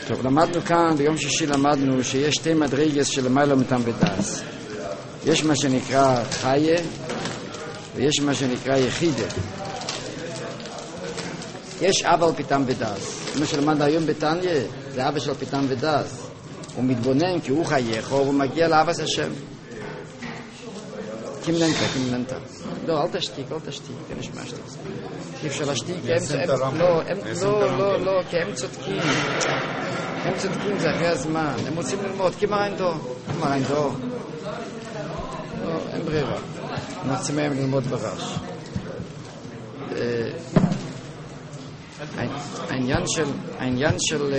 טוב, למדנו כאן, ביום שישי למדנו שיש שתי מדרגות שלמיילו מתם בדס. יש מה שנקרא חיה ויש מה שנקרא יחידה. יש אבא על פיתם ודס. מה שלמד היום בתניה זה אבא של פיתם ודס. הוא מתבונן כי הוא חייך והוא מגיע לאבס השם. קימננטה. לא, אל תשתיק, כן יש מה שתעשה. אי אפשר להשתיק, כי הם צודקים. הם צודקים, זה אחרי הזמן. הם רוצים ללמוד, כי מראים דו. לא, אין ברירה. הם רוצים מהם ללמוד ברש. העניין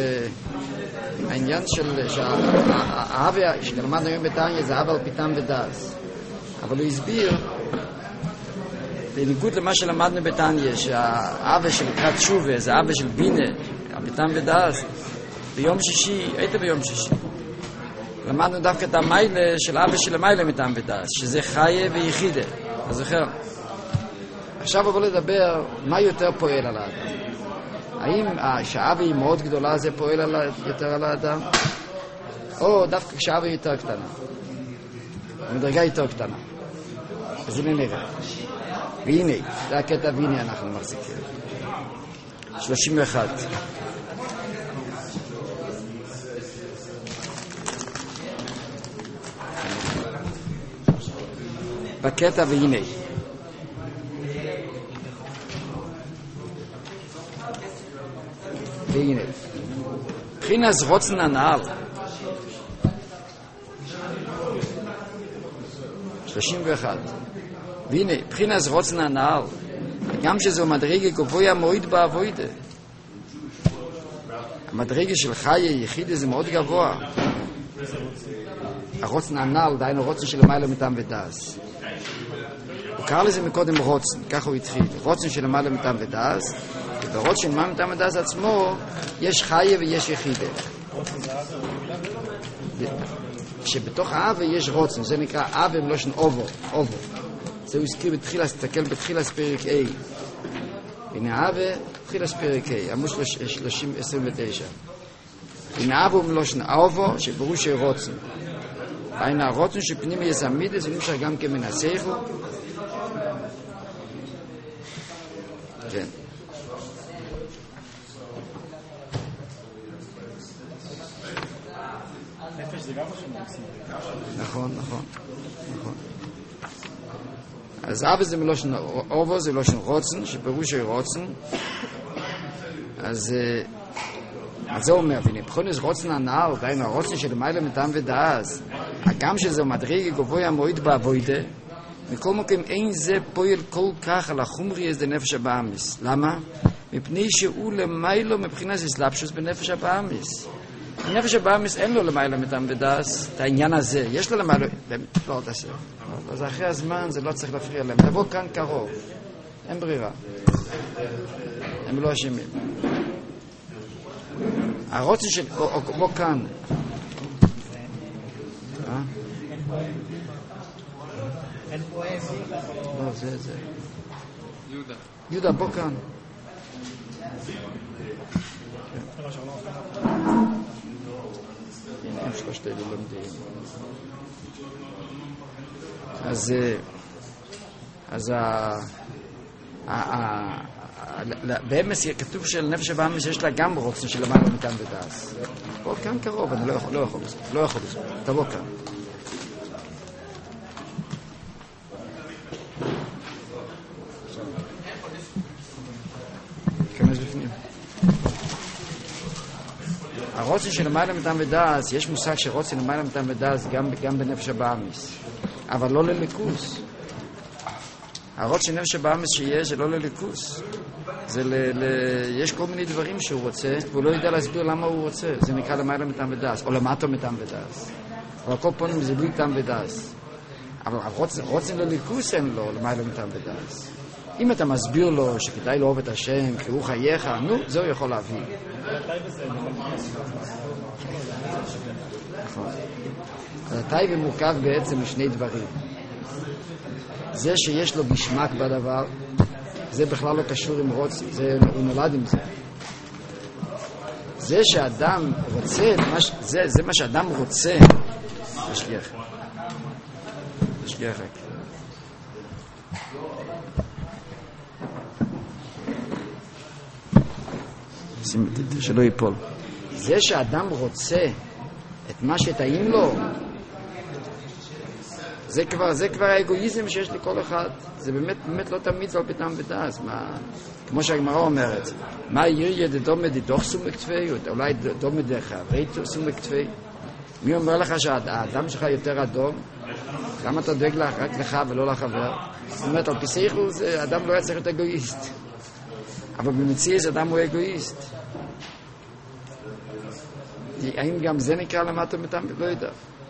של האבא שלמדנו היום בתניה זה אבא על פיתם ודס. אבל הוא הסביר בניגוד למה שלמדנו בתניה שהאבא של לקראת תשובה זה אבא של בינה הפיתם ודס. ביום שישי, היית ביום שישי למדנו דווקא את המיילה של אבא של המיילה מתם ודס שזה חיה ויחידה. אתה זוכר? עכשיו בוא לדבר מה יותר פועל על האדם. האם שהאבא היא מאוד גדולה זה פועל יותר על האדם? או דווקא כשהאבא היא יותר קטנה? המדרגה היא יותר קטנה. אז הנה נראה. והנה, זה הקטע והנה אנחנו מחזיקים. 31. בקטע והנה. והנה. בחינס רוצן הנעל. 31. והנה, בחינס רוצן הנעל. גם שזו מדרגה גבוה מועיד בעבודה. המדרגה של חיה יחידה זה מאוד גבוה. הרוצן הנעל, דיינו רוצן של למעלה מתם ודס. הוא קרא לזה מקודם רוצן, ככה הוא התחיל. רוצן של למעלה מתם ודס. וברוצן של למעלה מתם ודס עצמו, יש חיה ויש יחידה. שבתוך האווה יש רוצן, זה נקרא אווה מלושן אובו. זה הוא הזכיר בתחילה, תסתכל בתחילה פרק A. הנה האווה, תחילה פרק A, עמוד 29. הנה האווה מלושן אובו, שפירוש רוצן. הנה הרוצן שפנים יזמיד, זה נמשך גם כמנסחו. כן. נכון. אז אבא זה מלושן אובו, זה מלושן רוצן, שפירוש רוצן. אז זה אומר, ונבחונס רוצן הנעל, דיינו הרוצן של מיילה מתם ודאז, הגם שזה מדרגה גבוה מועיד בעבודה, מכל מקום אין זה פועל כל כך על החומרי אז דנפש הבאמיס. למה? מפני שהוא למיילו מבחינת הסלבשוס בנפש הבאמיס. הנפש הבאמיס אין לו למיילו מתם ודאז, את העניין הזה, יש לו למיילו, לא תעשה. אז אחרי הזמן זה לא צריך להפריע להם. תבוא כאן קרוב, אין ברירה. הם לא אשמים. הרוצן של... בוא כאן. לא, זה. יהודה, בוא כאן. הם שלושת אלו לומדים. אז באמס כתוב של נפש הבאמס יש לה גם רוצן של למעלה מתם ודס. בוא כאן קרוב, אני לא יכול לסבור. תבוא כאן. כנס בפנים. הרוצן של למעלה מתם ודס, יש מושג שרוצן למעלה מתם ודס גם בנפש הבאמס. אבל לא לליכוס. הרוצן נפש הבאמס שיש זה לא לליכוס. יש כל מיני דברים שהוא רוצה, והוא לא יודע להסביר למה הוא רוצה. זה נקרא למעלה מתם ודס, או למטה מתם ודס. אבל כל פונים זה בלי תם ודס. אבל הרוצן לליכוס אין לו למעלה מתם ודס. אם אתה מסביר לו שכדאי לאהוב את השם, כי הוא חייך, זה הוא יכול להביא. נכון. אז הטייבה מורכב בעצם משני דברים. זה שיש לו גשמק בדבר, זה בכלל לא קשור עם רוצן, הוא נולד עם זה. זה שאדם רוצה, זה מה שאדם רוצה, תשגיח רק. שלא ייפול. זה שאדם רוצה את מה שטעים לו, זה כבר האגואיזם שיש לכל אחד. זה באמת לא תמיד זה על ביתם ודס. כמו שהגמרא אומרת, מה יריה דדומה דדוח סומק תפי, אולי דומה דרך הרי סומק תפי. מי אומר לך שהאדם שלך יותר אדום? למה אתה דואג רק לך ולא לחבר? זאת אומרת, על פי שכל אדם לא היה צריך להיות אגואיסט, אבל במציאות אדם הוא אגואיסט. האם גם זה נקרא למטה מתם? לא יודע.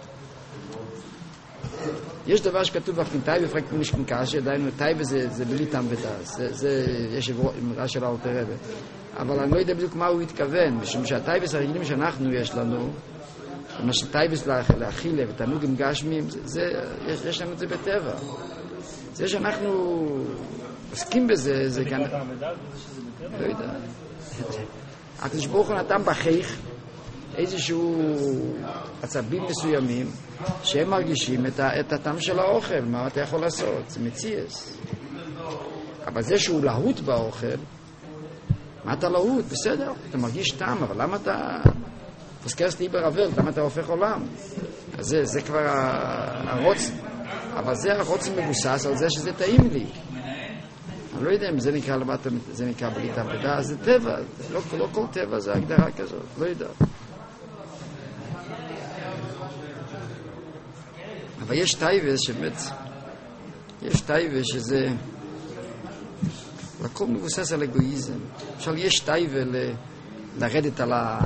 יש דבר שכתוב בפינטאי בפרק משכן קשה, דיינו טייבה זה בלי טעם ודס, יש אמרה של האלטר רבי, אבל אני לא יודע בדיוק מה הוא התכוון, משום שהטייבס הרגילים שאנחנו יש לנו, למשל טייבס לאכילה ותענוגים גשמים, יש לנו את זה בטבע. זה שאנחנו עוסקים בזה, זה כאן... לא יודע. הקדוש ברוך הוא נתן בחייך איזשהו עצבים מסוימים שהם מרגישים את הטעם של האוכל. מה אתה יכול לעשות? זה מציאס. אבל זה שהוא להוט באוכל, מה אתה להוט? בסדר, אתה מרגיש טעם, אבל למה אתה פסקס לי ברבל? למה אתה הופך עולם? אז זה כבר הרוצן. אבל זה הרוצן מבוסס על זה שזה טעים לי. אני לא יודע אם זה נקרא למטה, זה נקרא בלי טעם ודעת, זה טבע. לא כל טבע זה הגדרה כזאת, לא יודע. אבל יש טייבה שבאמת, יש טייבה שזה, הכל מבוסס על אגואיזם. עכשיו יש טייבה לרדת על ה...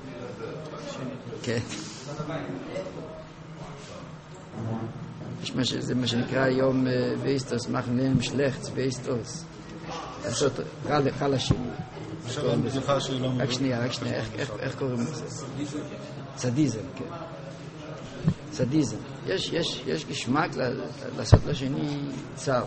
כן. זה מה שנקרא היום ואיסטוס, מחנם שלחץ ואיסטוס. לעשות רע לשני. רק שנייה, איך קוראים לזה? סדיזם, כן. סדיזם. יש גשמק לעשות לשני צער.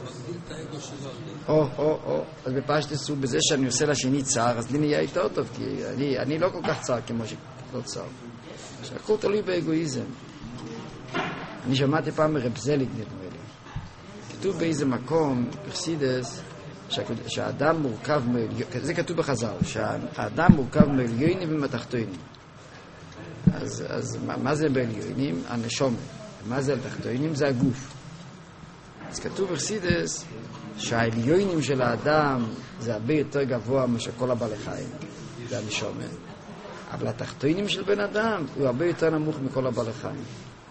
אז בפשטס הוא בזה שאני עושה לשני צער, אז לי נהיה יותר טוב, כי אני לא כל כך צער כמו שלא צער. שהכל תלוי באגואיזם. אני שמעתי פעם מרב זליג, נדמה לי. כתוב באיזה מקום, בחסידס, שהאדם מורכב זה כתוב בחז"ל, שהאדם מורכב מעליונים ומתחתונים. אז מה זה בעליונים? הנשום. מה זה התחתונים? זה הגוף. אז כתוב בחסידס שהעליונים של האדם זה הרבה יותר גבוה מאשר כל הבעלי חיים. זה הנשום. אבל התחתונים של בן אדם הוא הרבה יותר נמוך מכל הבעלי חיים.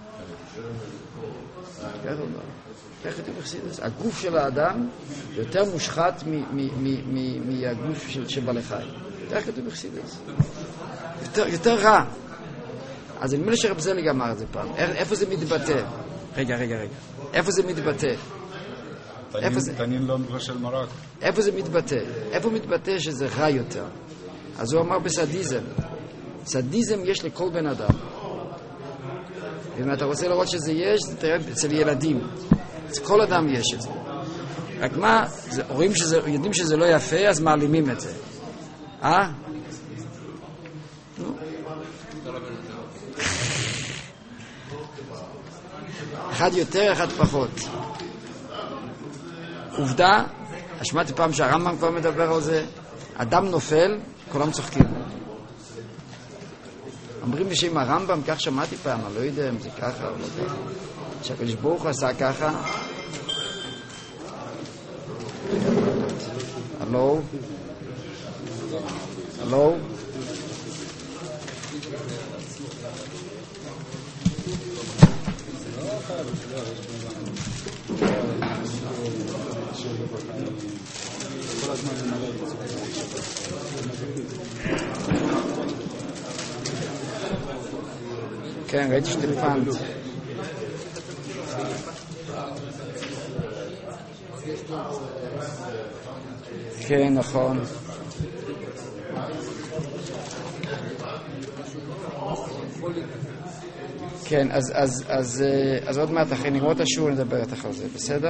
ככה כתוב בחסידס. הגוף של האדם יותר מושחת מהגוף של בעלי חיים. ככה כתוב בחסידס. יותר רע. אז אני מבין שרב זליג אמר את זה פעם. איפה זה מתבטא? רגע. איפה זה מתבטא? תנין לא מבשל מרק. איפה זה מתבטא? איפה מתבטא שזה רע יותר? אז הוא אמר בסדיזם. סדיזם יש לכל בן אדם. ואם אתה רוצה לראות שזה יש, זה תראה אצל ילדים. אצל כל אדם יש את זה. רק מה, יודעים שזה לא יפה, אז מעלימים את זה. נו. אחד יותר, אחד פחות. עובדה, שמעתי פעם שהרמב"ם כבר מדבר על זה, אדם נופל, כולם צוחקים. אומרים לי שאם הרמב"ם, כך שמעתי פעם, אני לא יודע אם זה ככה או לא ככה. שהקדוש ברוך הוא עשה ככה. הלו? כן, ראיתי שטלפנט. כן, נכון. כן, אז עוד מעט אחרי נגמור את השיעור נדבר איתך על זה, בסדר?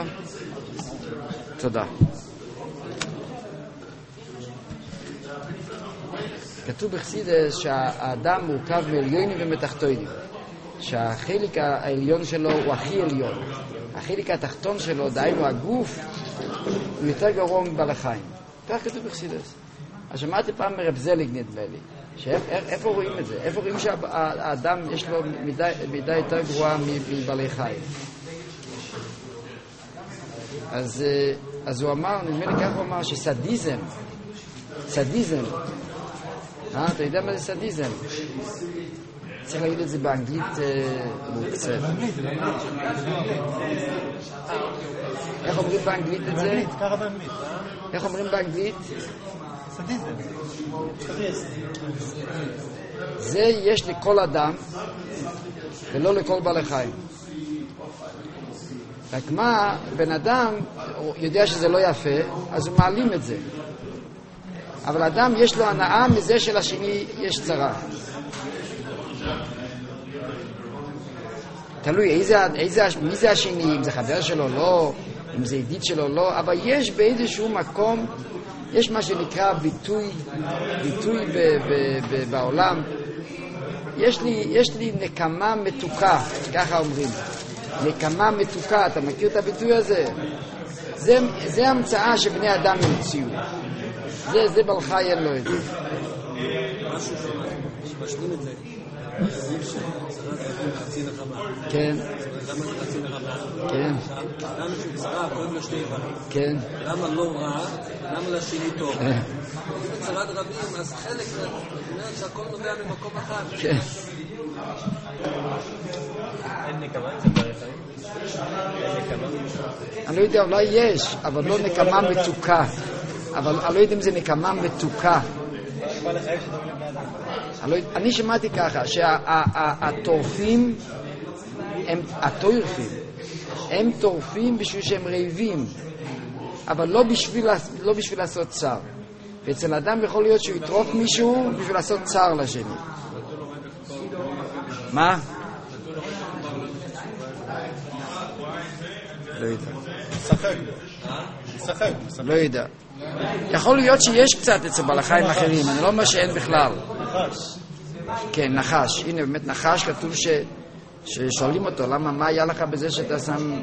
תודה. כתוב בחסידס שהאדם מורכב מעליונים ומתחתונים, שהחלק העליון שלו הוא הכי עליון, החלק התחתון שלו, דהיינו הגוף, הוא יותר גרוע מבעל החיים. כך כתוב בחסידס. אז שמעתי פעם מרב זליג, נדמה לי, איפה רואים את זה? איפה רואים שהאדם יש לו מידה יותר גרועה מבעלי חיים? אז הוא אמר, נדמה לי כך הוא אמר, שסדיזם, אתה יודע מה זה סדיזם? צריך להגיד את זה באנגלית מוקצת. איך אומרים באנגלית את זה? איך אומרים באנגלית? סדיזם. זה יש לכל אדם ולא לכל בעלי חיים. רק מה, בן אדם יודע שזה לא יפה, אז הוא מעלים את זה. אבל אדם יש לו הנאה מזה שלשני יש צרה. תלוי מי זה השני, אם זה חבר שלו לא, אם זה ידיד שלו לא, אבל יש באיזשהו מקום, יש מה שנקרא ביטוי בעולם. יש לי נקמה מתוקה, ככה אומרים. נקמה מתוקה, אתה מכיר את הביטוי הזה? זה המצאה שבני אדם המציאו. זה בעל חי אין לו את זה. משהו שמשלים את זה. כן. למה זה חצי נחמה? כן. למה שהוא צרה, קוראים לו שני איברים. כן. למה לא רע, למה לשני טוב. בצרת רבים, אז חלק אומרת שהכל נובע ממקום אחד. כן. אין נקמה אצל בעלי חיים? אני לא יודע, אולי יש, אבל לא נקמה מתוקה. אבל אני לא יודע אם זה נקמה מתוקה. אני שמעתי ככה, שהטורפים הם טורפים בשביל שהם רעבים, אבל לא בשביל לעשות צער. ואצל אדם יכול להיות שהוא יטרוף מישהו בשביל לעשות צער לשני. מה? לא יודע. לא יודע. יכול להיות שיש קצת אצל בעלי חיים אחרים, אני לא אומר שאין בכלל. נחש. כן, נחש. הנה באמת נחש, כתוב ששואלים אותו, למה, מה היה לך בזה שאתה שם...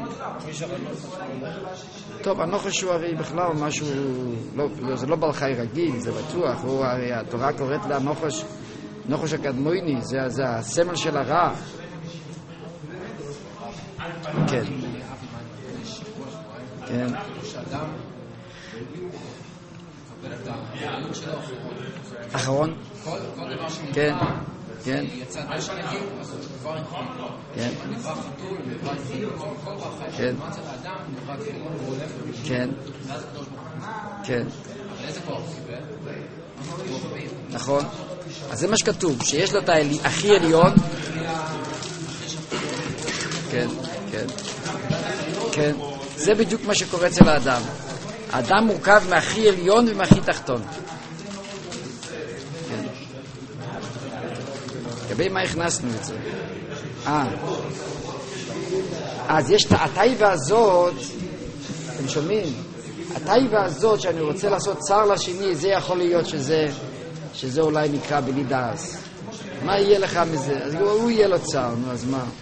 טוב, הנחש הוא הרי בכלל משהו, זה לא בעל חי רגיל, זה בטוח, הוא הרי התורה קוראת לה נחש הקדמוני, זה הסמל של הרע. כן. כן. אחרון? כן, כן. כן. כן. כן. כן. נכון. אז זה מה שכתוב, שיש לו את הכי עליון. כן, כן. כן. זה בדיוק מה שקורה אצל האדם. האדם מורכב מהכי עליון ומהכי תחתון. כן. לגבי מה הכנסנו את זה? אז יש את הטייבה הזאת, אתם שומעים? הטייבה הזאת שאני רוצה לעשות צער לשני, זה יכול להיות שזה אולי נקרא בלי דאס. מה יהיה לך מזה? אז הוא יהיה לו צער, נו אז מה?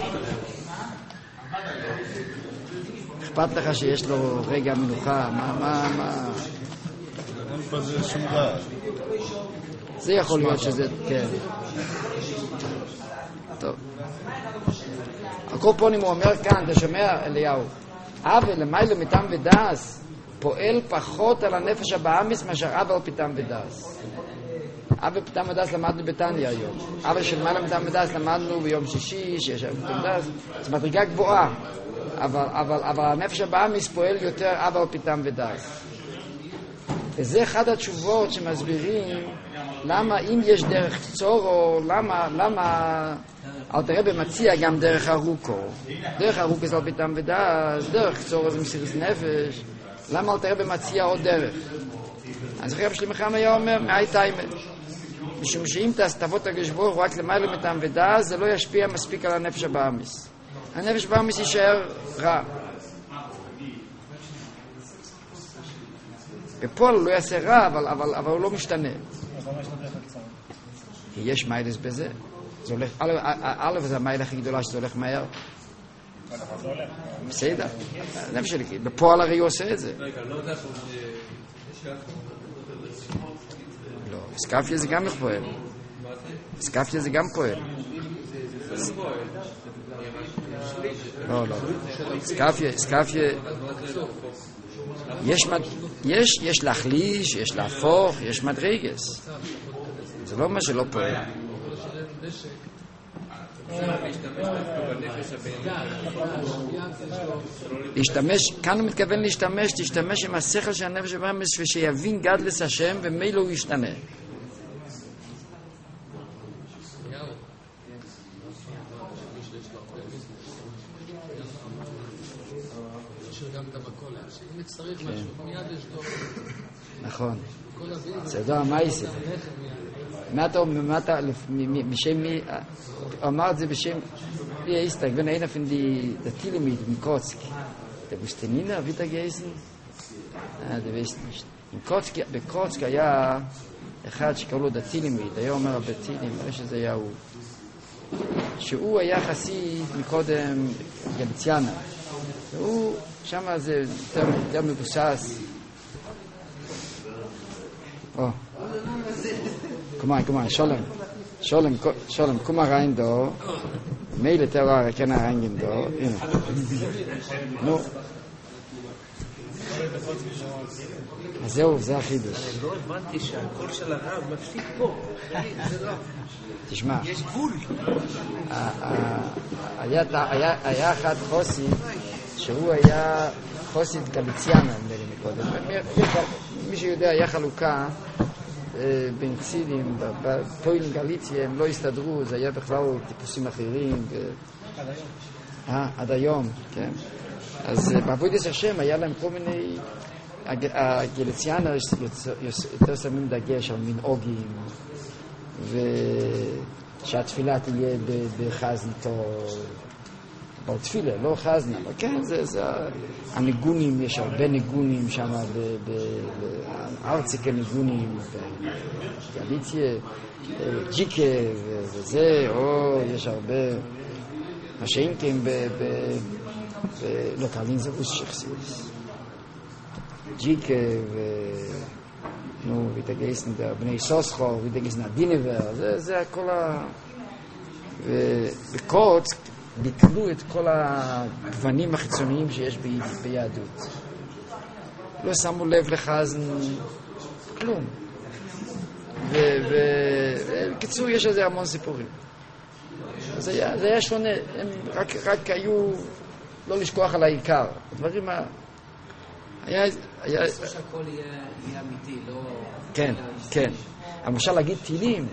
אכפת לך שיש לו רגע מנוחה? מה? אין פה זה שום רע. זה יכול להיות שזה, כן. טוב. הקורפונים הוא אומר כאן, אתה שומע אליהו, אבל למעלה מטעם ודאס פועל פחות על הנפש הבאמיס מאשר אבל פתאום ודאס. אבל פתאום ודאס למדנו בתניא היום. אבל של מעלה מטעם ודאס למדנו ביום שישי, שיש היום פתאום ודאס. זו מדרגה גבוהה. אבל הנפש הבאמיס פועל יותר אבל פתאום ודאס. וזה אחד התשובות שמסבירים למה אם יש דרך קצורו, למה אלתר רבי מציע גם דרך ארוכו. דרך ארוכו זה על פתאום ודאס, דרך קצורו זה מסירות נפש. למה אלתר רבי מציע עוד דרך? אז רב שלמה חם היה אומר, מאי תיימא. משום שאם תבוא הקדוש ברוך הוא רק למעלה מטעם ודאס, זה לא ישפיע מספיק על הנפש הבאמיס. הנפש הבאמיס יישאר רע. בפועל הוא לא יעשה רע, אבל הוא לא משתנה. יש מיילס בזה. זה הולך, א' זה המיילה הכי גדולה שזה הולך מהר. בסדר, זה משלי, בפועל הרי הוא עושה את זה. רגע, לא יודע לא, סקאפיה זה גם פועל. סקאפיה זה גם פועל. לא, לא. סקאפיה יש להחליש, יש להפוך, יש מדרגס. זה לא מה שלא פועל. להשתמש, כאן הוא מתכוון להשתמש, תשתמש עם השכל של הנפש הבאמס ושיבין גדלס השם ומילא הוא ישתנה. נכון. זה לא המייסה. מה אתה בשם מי אמר את זה בשם wie ist da wenn einer von die Tile mit dem Kotski der Bustinina wird er gewesen der weiß nicht im Kotski bei Kotski היה אחד שקראו לו דתילימית היה אומר בטילים שזה היה הוא שהוא היה חסיד מקודם גלציאנה והוא שם זה יותר מבוסס Komm mal, Scholem, komm mal rein da. Meile Terror, kann reingehen da. No. זהו, זה החידוש. לא הבנתי שהקול של הרב מפסיק פה. זה לא. תשמע. יש גבול. היה אחד חוסי, שהוא היה חוסית גליציאנה, נדמה לי מקודם. מי שיודע, היה חלוקה בין צילים, בפועל גליציה הם לא הסתדרו, זה היה בכלל טיפוסים אחרים. עד היום, כן. אז בעבודת השם היה להם כל מיני, הגליציאנר יותר שמים דגש על מנהוגים, ושהתפילה תהיה בחזנתו, בתפילה, לא חזנה, אבל כן, זה הניגונים, יש הרבה ניגונים שם, ארציקה ניגונים, גליציה, ג'יקה וזה, יש הרבה, מה שאינקים לא תרלין זה רוס שכסיס. ג'יקה נו, ויתגייסן בני סוסחו, ויתגייסן הדינבר, זה הכל ובקוץ, ביטלו את כל הגוונים החיצוניים שיש ביהדות. לא שמו לב לחזן כלום. ובקיצור יש על זה המון סיפורים. זה היה שונה, הם רק היו לא לשכוח על העיקר. הדברים היה... שהכל יהיה אמיתי, לא... כן, כן. למשל להגיד תהילים,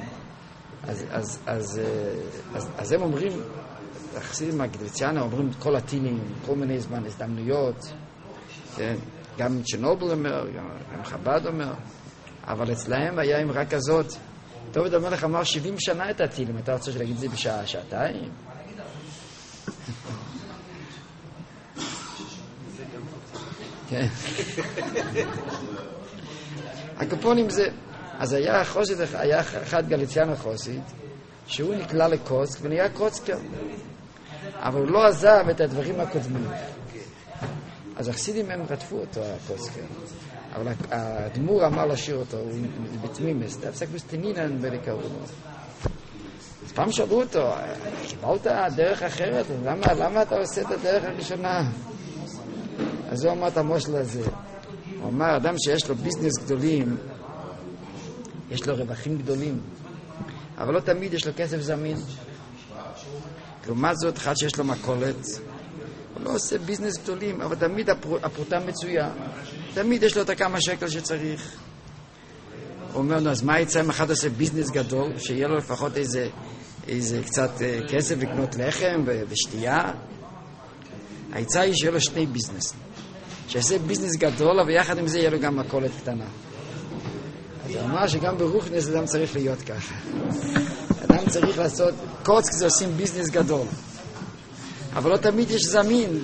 אז הם אומרים, החסידים הגליציאנה אומרים כל התהילים, כל מיני זמן, הזדמנויות, כן? גם צ'רנוביל אומר, גם חב"ד אומר, אבל אצלהם היה אמרה כזאת, דוד המלך אמר 70 שנה את התהילים, אתה רוצה להגיד את זה בשעה, שעתיים? כן. הקופונים זה, אז היה חוסית, היה אחד גליציאנה חוסית, שהוא נקלע לקוצק ונהיה קוצקר. אבל הוא לא עזב את הדברים הקודמים. אז החסידים הם רדפו אותו, הקוצקר. אבל הדמור אמר לשיר אותו, הוא בתמימס, תפסק בסטנינן בלקראו לו. אז פעם שאלו אותו, קיבלת דרך אחרת? למה אתה עושה את הדרך הראשונה? אז הוא אמר את המושל הזה. הוא אמר, אדם שיש לו ביזנס גדולים, יש לו רווחים גדולים, אבל לא תמיד יש לו כסף זמין. לעומת זאת, אחד שיש לו מכולת, הוא לא עושה ביזנס גדולים, אבל תמיד הפרוטה מצויה. תמיד יש לו את הכמה שקל שצריך. הוא אומר, אז מה יצא אם אחד עושה ביזנס גדול, שיהיה לו לפחות איזה קצת כסף לקנות לחם ושתייה? היצא היא שיהיה לו שני ביזנס. שיעשה ביזנס גדול, אבל יחד עם זה יהיה לו גם מכולת קטנה. אז הוא אמר שגם ברוחנס אדם צריך להיות ככה. אדם צריך לעשות, קוצק זה עושים ביזנס גדול. אבל לא תמיד יש זמין.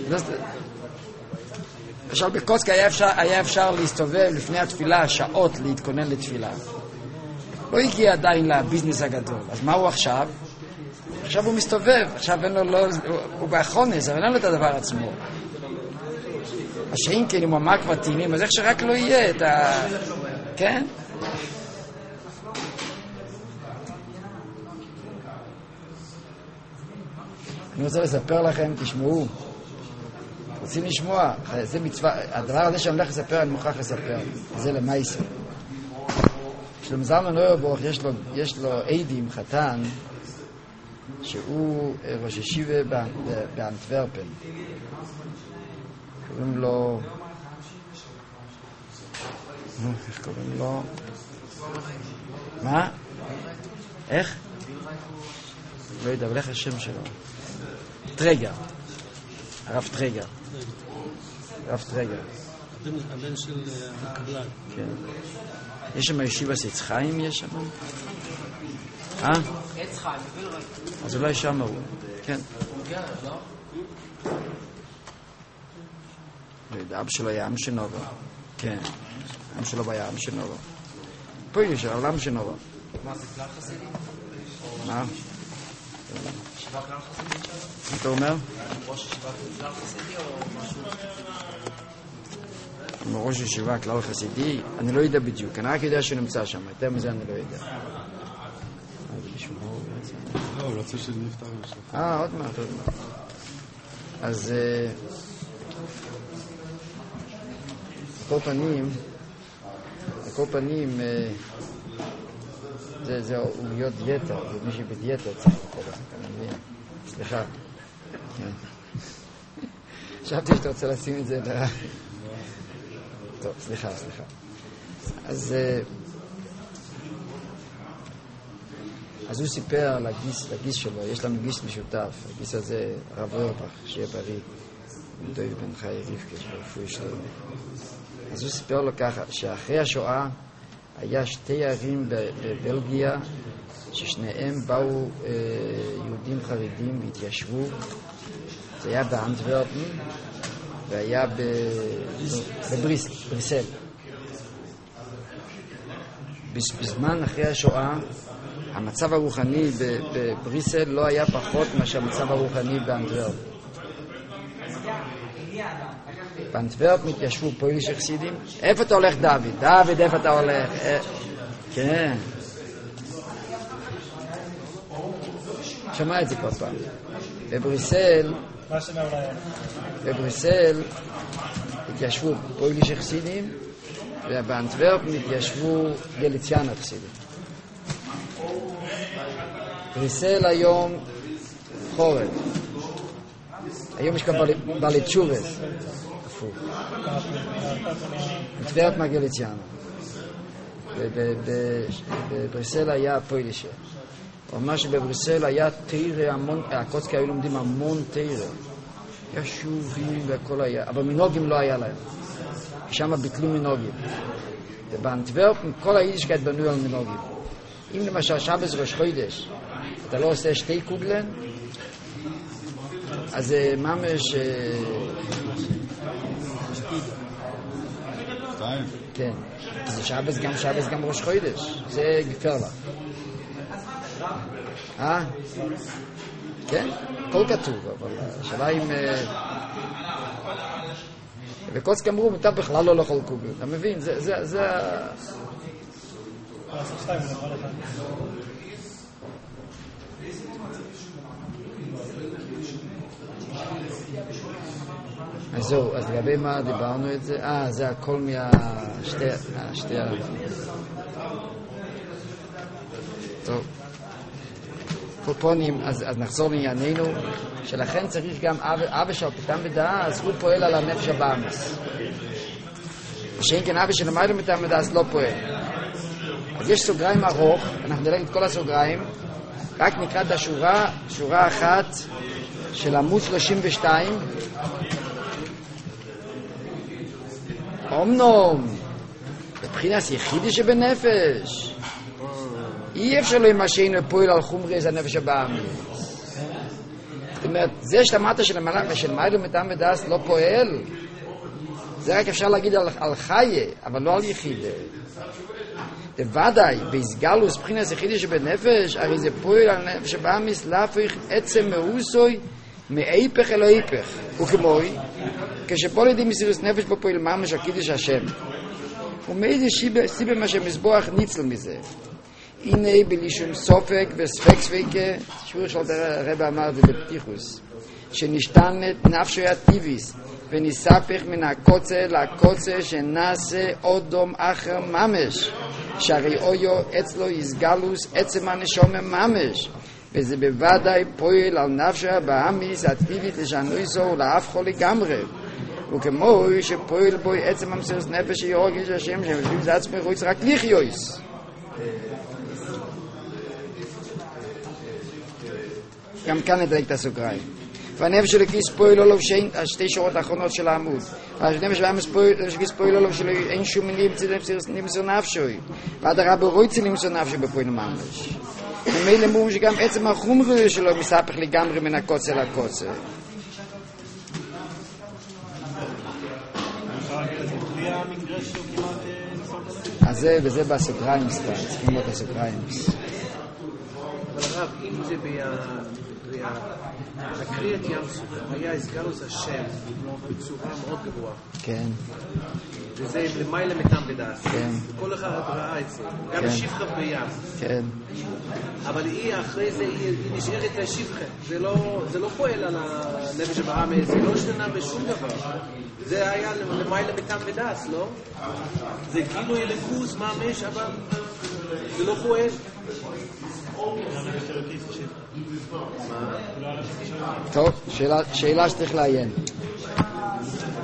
למשל בקוצק היה אפשר להסתובב לפני התפילה שעות להתכונן לתפילה. לא הגיע עדיין לביזנס הגדול. אז מה הוא עכשיו? עכשיו הוא מסתובב, עכשיו אין לו, הוא באחרונס, אבל אין לו את הדבר עצמו. השאין כן, אם הוא אמר כבר תהילים, אז איך שרק לא יהיה את ה... כן? אני רוצה לספר לכם, תשמעו. רוצים לשמוע, זה מצווה, הדבר הזה שאני הולך לספר, אני מוכרח לספר. זה למייסר. שלום זלמן נוירבוך, יש לו עדים, חתן, שהוא ראש ישיבה באנטוורפן. קוראים לו... איך קוראים לו? מה? איך? לא יודע, אבל איך השם שלו? טרגר. הרב טרגר. הרב טרגר. הבן של הקבלן. כן. יש שם ישיבה עץ חיים, יש שם? עץ חיים, בבלרק. אז אולי שם הוא. כן. כן, לא? לא יודע, אבא שלו היה אמשנובה. כן. אבא שלו היה אמשנובה. פה יש על אמשנובה. מה זה, כלל חסידי? מה? ישיבה כלל חסידית שלו? מה אתה אומר? ראש ישיבה כלל חסידי או משהו? ראש ישיבה כלל חסידי, אני לא יודע בדיוק, אני רק יודע שהוא נמצא שם, יותר מזה אני לא יודע. לא, הוא רוצה שנפתח בשביל. עוד מעט. אז על כל פנים זה הוא להיות דיאטה, זה מישהי בדיאטה צריך לקרוא לזה, אני מבין. סליחה. חשבתי שאתה רוצה לשים את זה טוב, סליחה. אז הוא סיפר לגיס שלו, יש לנו גיס משותף, הגיס הזה, הרב אורבך, שיהיה בריא, דוד בן חי רבקה, שברפואי שלנו. אז הוא סיפר לו ככה, שאחרי השואה היה שתי ערים בבלגיה, ששניהם באו יהודים חרדים והתיישבו. זה היה באנטוורפן והיה בבריסל. בזמן אחרי השואה המצב הרוחני בבריסל לא היה פחות מאשר המצב הרוחני באנטוורפן. באנטוורפן התיישבו פויליש חסידים. איפה אתה הולך דוד? דוד, איפה אתה הולך? כן. שמע את זה כל פעם. בבריסל התיישבו פויליש חסידים ובאנטוורפן התיישבו גליציאנה חסידים. בריסל היום חורף. היום יש כאן בעלי תשובס. הפוך. אנטוורפן מהגליציאנה. בבריסל היה פוילישה. הוא אמר שבבריסל היה תירה המון, הקוצקי היו לומדים המון תירה. היה שובים והכל היה, אבל מנוגים לא היה להם. שם ביטלו מנוגים. ובאנטוורפן כל היידישקייט בנוי על מנוגים. אם למשל שבס ראש חודש, אתה לא עושה שתי קוגלן, אז ממש... כן. זה שבס גם ראש חודש. זה גפר לך. כן? הכל כתוב, אבל השאלה אם... וקוצק אמרו, מותר בכלל לא לאכול קוגל. אתה מבין? זה... אז זהו, אז לגבי מה דיברנו את זה? זה הכל מהשתי... טוב. פופונים, אז נחזור לענייננו, שלכן צריך גם אבא של פתם ודעה, אז הוא פועל על הנפש הבאמס. שאין כן אבא של המיילה פתם ודעה, אז לא פועל. אז יש סוגריים ארוך, אנחנו נדלג את כל הסוגריים, רק נקרא את השורה, שורה אחת של עמוד 32. אומנום, בבחינת יחידי שבנפש, אי אפשר לו עם מה שהיינו פועל על חומרי זה הנפש הבאמי. זאת אומרת, זה שלמטה של מיילו מטעם ודאס לא פועל, זה רק אפשר להגיד על חיה, אבל לא על יחידה. ודאי, בהסגלוס בחינס יחידי שבנפש, הרי זה פועל על נפש שבאמיס להפך עצם מאוסוי מאיפך אל איפך. וכמוי, כשפועל ידי מסירות נפש בפועל ממש הקידוש השם. ומאיזה סיבה מה שמסבוח ניצל מזה. הנה בלי שום סופק וספק ספקה, שור של הרב אמר זה בפתיחוס, שנשתנת נפשו הטיביס, וניספך מן הקוצה לקוצה שנעשה אודום אחר ממש, שהרי אויו אצלו יסגלוס עצם הנשום ממש, וזה בוודאי פועל על נפשו הבאמיס הטיבית לשנויסו ולהפכו לגמרי. וכמו שפועל בו עצם המסירות נפש שיורגיש השם שמשביב זה עצמי רוץ רק ליחיוס. גם כאן נדלק את הסוגריים. והנפש של הכיס פועל עליו שאין, שתי שורות האחרונות של העמוד. והנפש של פועל עליו שאין שום מילים למסור נפשוי. ועד הרב רויצי למסור נפשוי בפועל ממש. ומילא מורים שגם עצם החומרי שלו מספך לגמרי מן הקוצה לקוצה. אז זה וזה בסוגריים סתם, צריכים לראות הסוגריים. אבל הרב, אם זה הקריאת ים סוף, היה הסגלוס השם בצורה מאוד גבוהה. כן. וזה למעלה מתם בדס. כן. כל אחד ראה את זה. גם שפחה בים. כן. אבל היא אחרי זה, היא נשארת השפחה. זה לא פועל על הנפש הבאמי, זה לא שתנה בשום דבר. זה היה למעלה מתם בדס, לא? זה כאילו ילכוס ממש, אבל זה לא פועל. טוב, שאלה שצריך לעיין.